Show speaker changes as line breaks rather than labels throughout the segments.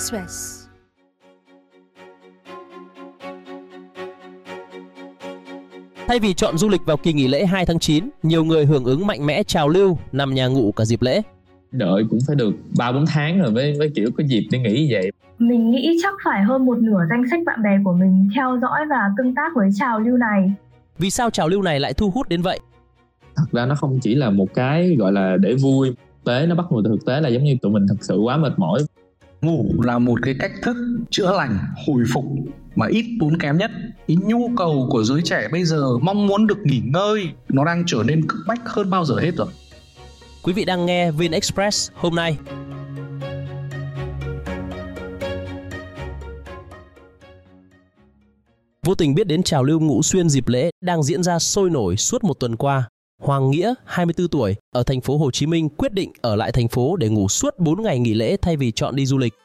Express.
Thay vì chọn du lịch vào kỳ nghỉ lễ 2 tháng 9, nhiều người hưởng ứng mạnh mẽ trào lưu nằm nhà ngủ cả dịp lễ.
Đợi cũng phải được 3-4 tháng rồi với kiểu có dịp để nghỉ vậy.
Mình nghĩ chắc phải hơn một nửa danh sách bạn bè của mình theo dõi và tương tác với trào lưu này.
Vì sao trào lưu này lại thu hút đến vậy?
Thật ra nó không chỉ là một cái gọi là để vui. Thực tế nó bắt nguồn từ thực tế là giống như tụi mình thật sự quá mệt mỏi.
Ngủ là một cái cách thức chữa lành, hồi phục mà ít tốn kém nhất. Cái nhu cầu của giới trẻ bây giờ mong muốn được nghỉ ngơi nó đang trở nên cấp bách hơn bao giờ hết rồi.
Quý vị đang nghe Vin Express hôm nay. Vô tình biết đến trào lưu ngủ xuyên dịp lễ đang diễn ra sôi nổi suốt một tuần qua. Hoàng Nghĩa, 24 tuổi, ở thành phố Hồ Chí Minh quyết định ở lại thành phố để ngủ suốt 4 ngày nghỉ lễ thay vì chọn đi du lịch.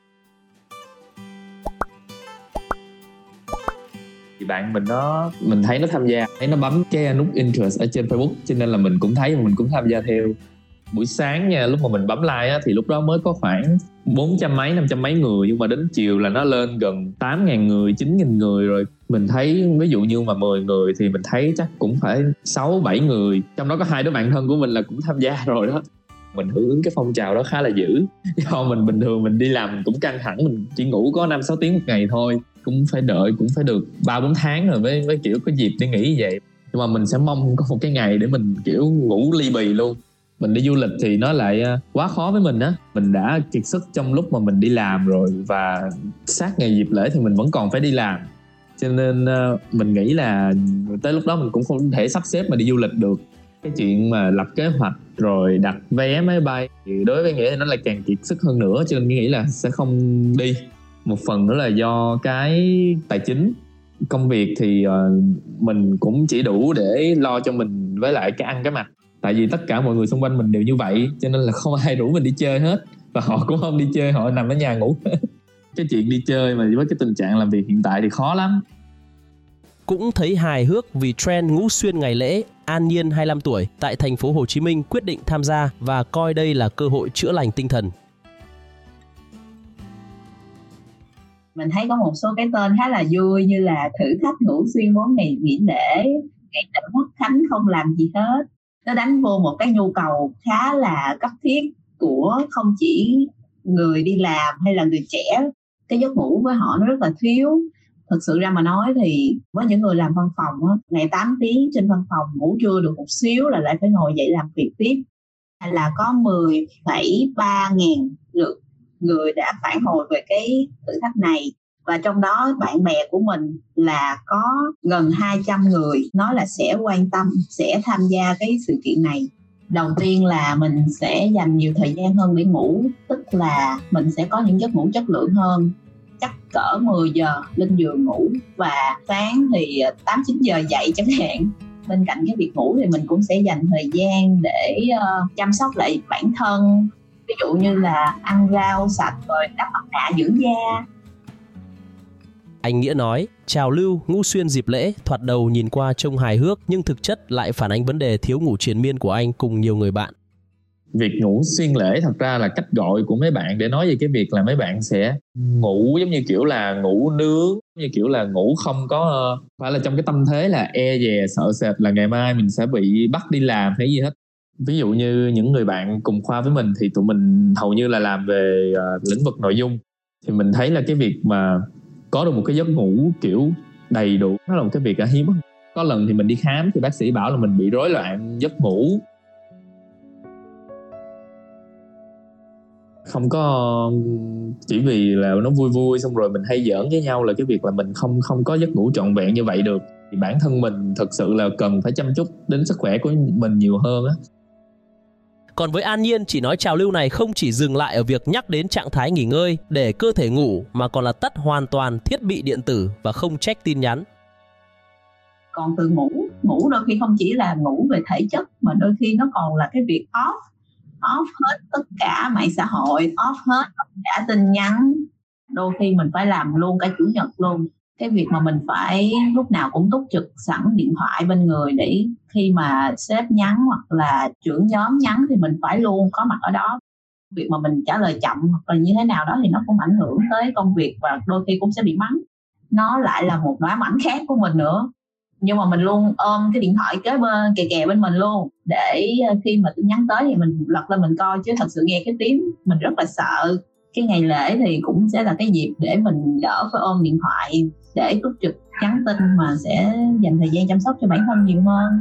Thì bạn mình thấy nó tham gia, thấy nó bấm cái nút interest ở trên Facebook, cho nên là mình cũng thấy và mình cũng tham gia theo. Buổi sáng nha, lúc mà mình bấm like á, thì lúc đó mới có khoảng 400 mấy, 500 mấy người, nhưng mà đến chiều là nó lên gần 8.000 người, 9.000 người rồi. Mình thấy ví dụ như mà 10 người thì mình thấy chắc cũng phải 6-7 người, trong đó có 2 đứa bạn thân của mình là cũng tham gia rồi đó. Mình hưởng ứng cái phong trào đó khá là dữ. Do mình bình thường mình đi làm mình cũng căng thẳng, mình chỉ ngủ có 5-6 tiếng một ngày thôi. Cũng phải đợi cũng phải được 3-4 tháng rồi với kiểu có dịp để nghỉ vậy. Nhưng mà mình sẽ mong có một cái ngày để mình kiểu ngủ ly bì luôn. Mình đi du lịch thì nó lại quá khó với mình á. Mình đã kiệt sức trong lúc mà mình đi làm rồi, và sát ngày dịp lễ thì mình vẫn còn phải đi làm. Cho nên mình nghĩ là tới lúc đó mình cũng không thể sắp xếp mà đi du lịch được. Cái chuyện mà lập kế hoạch rồi đặt vé máy bay thì đối với Nghĩa thì nó lại càng kiệt sức hơn nữa. Cho nên nghĩ là sẽ không đi. Một phần nữa là do cái tài chính. Công việc thì mình cũng chỉ đủ để lo cho mình với lại cái ăn cái mặc. Tại vì tất cả mọi người xung quanh mình đều như vậy, cho nên là không ai rủ mình đi chơi hết. Và họ cũng không đi chơi, họ nằm ở nhà ngủ. Cái chuyện đi chơi mà với cái tình trạng làm việc hiện tại thì khó lắm.
Cũng thấy hài hước vì trend ngủ xuyên ngày lễ, An Nhiên, 25 tuổi, tại thành phố Hồ Chí Minh quyết định tham gia và coi đây là cơ hội chữa lành tinh thần.
Mình thấy có một số cái tên khá là vui như là thử thách ngủ xuyên 4 ngày nghỉ lễ, ngày lễ Quốc Khánh không làm gì hết. Nó đánh vô một cái nhu cầu khá là cấp thiết của không chỉ người đi làm hay là người trẻ. Cái giấc ngủ với họ nó rất là thiếu. Thực sự ra mà nói thì với những người làm văn phòng á, ngày 8 tiếng trên văn phòng ngủ trưa được một xíu là lại phải ngồi dậy làm việc tiếp. Hay là có 10,3 ngàn lượt người đã phản hồi về cái thử thách này. Và trong đó bạn bè của mình là có gần 200 người nói là sẽ quan tâm, sẽ tham gia cái sự kiện này. Đầu tiên là mình sẽ dành nhiều thời gian hơn để ngủ, tức là mình sẽ có những giấc ngủ chất lượng hơn. Chắc cỡ 10 giờ lên giường ngủ và sáng thì 8-9 giờ dậy chẳng hạn. Bên cạnh cái việc ngủ thì mình cũng sẽ dành thời gian để chăm sóc lại bản thân. Ví dụ như là ăn rau sạch rồi đắp mặt nạ dưỡng da.
Anh Nghĩa nói, trào lưu ngủ xuyên dịp lễ thoạt đầu nhìn qua trông hài hước nhưng thực chất lại phản ánh vấn đề thiếu ngủ triền miên của anh cùng nhiều người bạn.
Việc ngủ xuyên lễ thật ra là cách gọi của mấy bạn để nói về cái việc là mấy bạn sẽ ngủ giống như kiểu là ngủ nướng, như kiểu là ngủ không có phải là trong cái tâm thế là e dè sợ sệt là ngày mai mình sẽ bị bắt đi làm hay gì hết. Ví dụ như những người bạn cùng khoa với mình thì tụi mình hầu như là làm về lĩnh vực nội dung, thì mình thấy là cái việc mà có được một cái giấc ngủ kiểu đầy đủ nó là một cái việc hiếm. Có lần thì mình đi khám thì bác sĩ bảo là mình bị rối loạn giấc ngủ. Không có chỉ vì là nó vui vui xong rồi mình hay giỡn với nhau là cái việc là mình không có giấc ngủ trọn vẹn như vậy được. Thì bản thân mình thật sự là cần phải chăm chút đến sức khỏe của mình nhiều hơn á.
Còn với An Nhiên, chỉ nói trào lưu này không chỉ dừng lại ở việc nhắc đến trạng thái nghỉ ngơi để cơ thể ngủ, mà còn là tắt hoàn toàn thiết bị điện tử và không check tin nhắn.
Còn từ ngủ đôi khi không chỉ là ngủ về thể chất mà đôi khi nó còn là cái việc off hết tất cả mạng xã hội, off hết tất cả tin nhắn. Đôi khi mình phải làm luôn cả chủ nhật luôn. Cái việc mà mình phải lúc nào cũng túc trực sẵn điện thoại bên người để khi mà sếp nhắn hoặc là trưởng nhóm nhắn thì mình phải luôn có mặt ở đó. việc mà mình trả lời chậm hoặc là như thế nào đó thì nó cũng ảnh hưởng tới công việc và đôi khi cũng sẽ bị mắng. Nó lại là một nỗi ám ảnh khác của mình nữa. Nhưng mà mình luôn ôm cái điện thoại kế bên kè bên mình luôn, để khi mà tôi nhắn tới thì mình lật lên mình coi, chứ thật sự nghe cái tiếng mình rất là sợ. Cái ngày lễ thì cũng sẽ là cái dịp để mình đỡ phải ôm điện thoại để túc trực nhắn tin, mà sẽ dành thời gian chăm sóc cho bản thân nhiều hơn.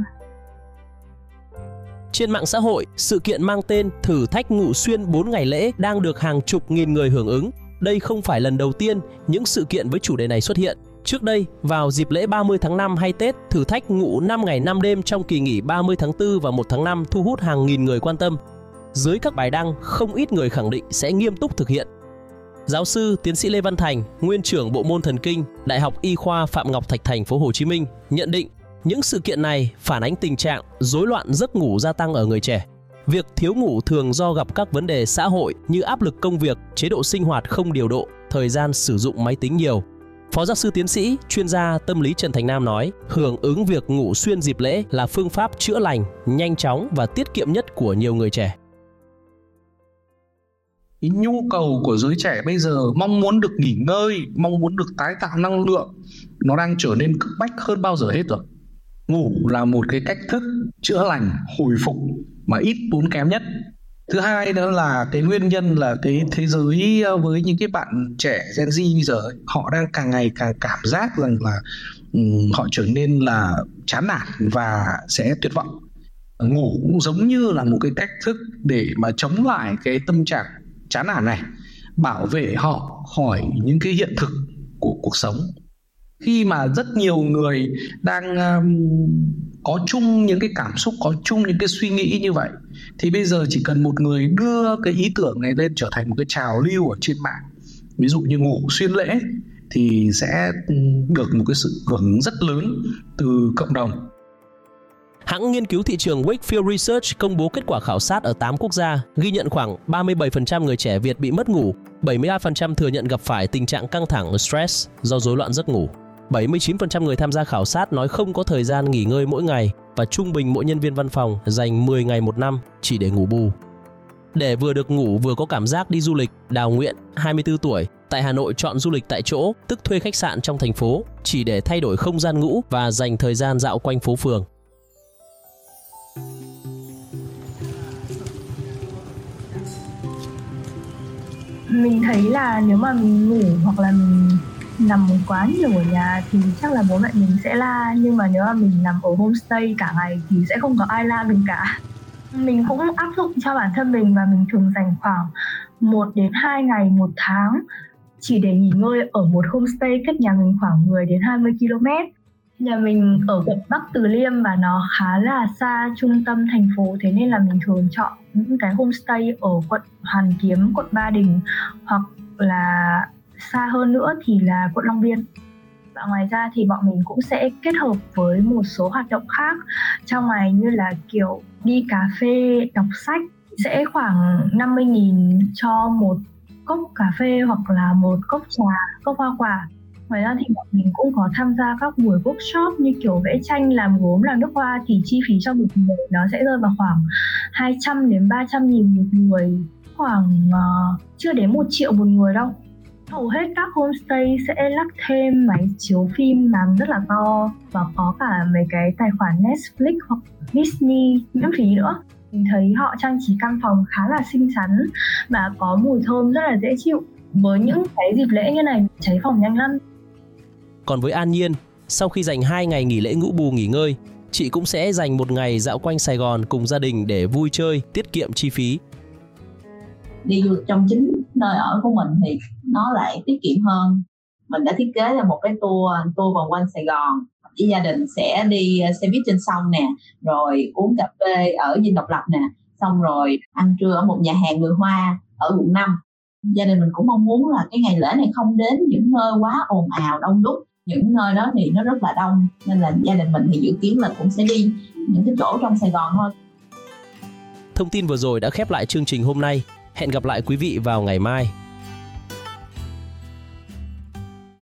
Trên mạng xã hội, sự kiện mang tên thử thách ngủ xuyên 4 ngày lễ đang được hàng chục nghìn người hưởng ứng. Đây không phải lần đầu tiên những sự kiện với chủ đề này xuất hiện. Trước đây, vào dịp lễ 30 tháng 5 hay Tết, thử thách ngủ 5 ngày 5 đêm trong kỳ nghỉ 30 tháng 4 và 1 tháng 5 thu hút hàng nghìn người quan tâm. Dưới các bài đăng, không ít người khẳng định sẽ nghiêm túc thực hiện. Giáo sư tiến sĩ Lê Văn Thành, nguyên trưởng bộ môn thần kinh, Đại học Y khoa Phạm Ngọc Thạch, thành phố Hồ Chí Minh, nhận định những sự kiện này phản ánh tình trạng rối loạn giấc ngủ gia tăng ở người trẻ. Việc thiếu ngủ thường do gặp các vấn đề xã hội như áp lực công việc, chế độ sinh hoạt không điều độ, thời gian sử dụng máy tính nhiều. Phó giáo sư tiến sĩ, chuyên gia tâm lý Trần Thành Nam nói, hưởng ứng việc ngủ xuyên dịp lễ là phương pháp chữa lành, nhanh chóng và tiết kiệm nhất của nhiều người trẻ.
Cái nhu cầu của giới trẻ bây giờ mong muốn được nghỉ ngơi, mong muốn được tái tạo năng lượng, nó đang trở nên cấp bách hơn bao giờ hết rồi. Ngủ là một cái cách thức chữa lành, hồi phục mà ít tốn kém nhất. Thứ hai nữa là cái nguyên nhân là cái thế giới với những cái bạn trẻ Gen Z bây giờ ấy, họ đang càng ngày càng cảm giác rằng là họ trở nên là chán nản và sẽ tuyệt vọng. Ngủ cũng giống như là một cái cách thức để mà chống lại cái tâm trạng chán nản này, bảo vệ họ khỏi những cái hiện thực của cuộc sống. Khi mà rất nhiều người đang có chung những cái cảm xúc, có chung những cái suy nghĩ như vậy, thì bây giờ chỉ cần một người đưa cái ý tưởng này lên trở thành một cái trào lưu ở trên mạng, ví dụ như ngủ xuyên lễ, thì sẽ được một cái sự hưởng ứng rất lớn từ cộng đồng.
Hãng nghiên cứu thị trường Wakefield Research công bố kết quả khảo sát ở 8 quốc gia, ghi nhận khoảng 37% người trẻ Việt bị mất ngủ, 72% thừa nhận gặp phải tình trạng căng thẳng stress do rối loạn giấc ngủ. 79% người tham gia khảo sát nói không có thời gian nghỉ ngơi mỗi ngày và trung bình mỗi nhân viên văn phòng dành 10 ngày một năm chỉ để ngủ bù. Để vừa được ngủ vừa có cảm giác đi du lịch, Đào Nguyện, 24 tuổi, tại Hà Nội chọn du lịch tại chỗ, tức thuê khách sạn trong thành phố, chỉ để thay đổi không gian ngủ và dành thời gian dạo quanh phố phường.
Mình thấy là nếu mà mình ngủ hoặc là mình nằm quá nhiều ở nhà thì chắc là bố mẹ mình sẽ la, nhưng mà nếu mà mình nằm ở homestay cả ngày thì sẽ không có ai la mình cả. Mình cũng áp dụng cho bản thân mình và mình thường dành khoảng 1 đến 2 ngày một tháng chỉ để nghỉ ngơi ở một homestay cách nhà mình khoảng 10 đến 20 km. Nhà mình ở quận Bắc Từ Liêm và nó khá là xa trung tâm thành phố, thế nên là mình thường chọn những cái homestay ở quận Hoàn Kiếm, quận Ba Đình, hoặc là xa hơn nữa thì là quận Long Biên. Và ngoài ra thì bọn mình cũng sẽ kết hợp với một số hoạt động khác trong ngày, như là kiểu đi cà phê, đọc sách. Sẽ khoảng 50.000 cho một cốc cà phê hoặc là một cốc trà, cốc hoa quả. Ngoài ra thì bọn mình cũng có tham gia các buổi workshop như kiểu vẽ tranh, làm gốm, làm nước hoa, thì chi phí cho một người nó sẽ rơi vào khoảng 200 đến 300.000 một người, khoảng chưa đến 1 triệu một người đâu. Hầu hết các homestay sẽ lắp thêm máy chiếu phim làm rất là to và có cả mấy cái tài khoản Netflix hoặc Disney miễn phí nữa. Mình thấy họ trang trí căn phòng khá là xinh xắn và có mùi thơm rất là dễ chịu. Với những cái dịp lễ như này, cháy phòng nhanh lắm.
Còn với An Nhiên, sau khi dành 2 ngày nghỉ lễ ngũ bù nghỉ ngơi, chị cũng sẽ dành 1 ngày dạo quanh Sài Gòn cùng gia đình để vui chơi, tiết kiệm chi phí.
Đi du lịch trong chính nơi ở của mình thì nó lại tiết kiệm hơn. Mình đã thiết kế là một cái tour vòng quanh Sài Gòn. Với gia đình sẽ đi xe buýt trên sông nè, rồi uống cà phê ở Dinh Độc Lập nè, xong rồi ăn trưa ở một nhà hàng người Hoa ở quận 5. Gia đình mình cũng mong muốn là cái ngày lễ này không đến những nơi quá ồn ào đông đúc. Những nơi đó thì nó rất là đông, nên là gia đình mình thì dự kiến là cũng sẽ đi những cái chỗ trong Sài Gòn thôi.
Thông tin vừa rồi đã khép lại chương trình hôm nay. Hẹn gặp lại quý vị vào ngày mai.